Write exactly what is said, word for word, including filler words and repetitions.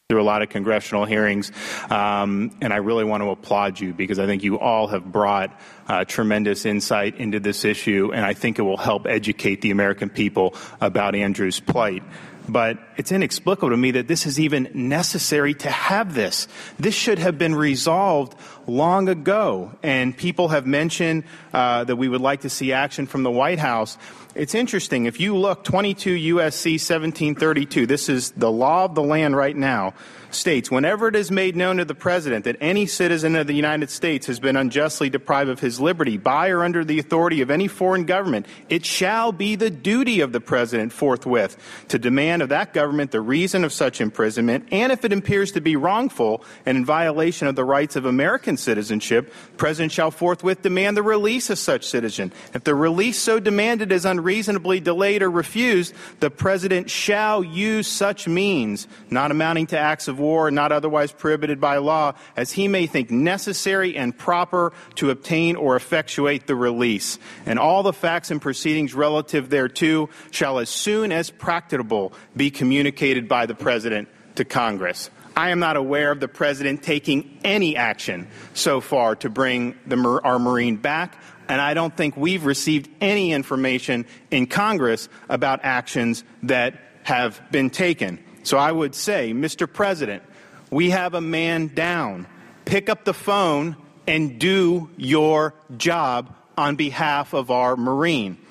through a lot of congressional hearings, um, and I really want to applaud you because I think you all have brought uh, tremendous insight into this issue, and I think it will help educate the American people about Andrew's plight. But it's inexplicable to me that this is even necessary to have this. This should have been resolved long ago, and people have mentioned uh, that we would like to see action from the White House. It's interesting. If you look, twenty-two U S C seventeen thirty-two, this is the law of the land right now, states, whenever it is made known to the President that any citizen of the United States has been unjustly deprived of his liberty by or under the authority of any foreign government, it shall be the duty of the President forthwith to demand of that government the reason of such imprisonment, and if it appears to be wrongful and in violation of the rights of American citizenship, the President shall forthwith demand the release of such citizen. If the release so demanded is unreasonably delayed or refused, the President shall use such means, not amounting to acts of war and not otherwise prohibited by law, as he may think necessary and proper to obtain or effectuate the release. And all the facts and proceedings relative thereto shall as soon as practicable be communicated by the President to Congress. I am not aware of the President taking any action so far to bring the, our Marine back, and I don't think we've received any information in Congress about actions that have been taken. So I would say, Mister President, we have a man down. Pick up the phone and do your job on behalf of our Marine.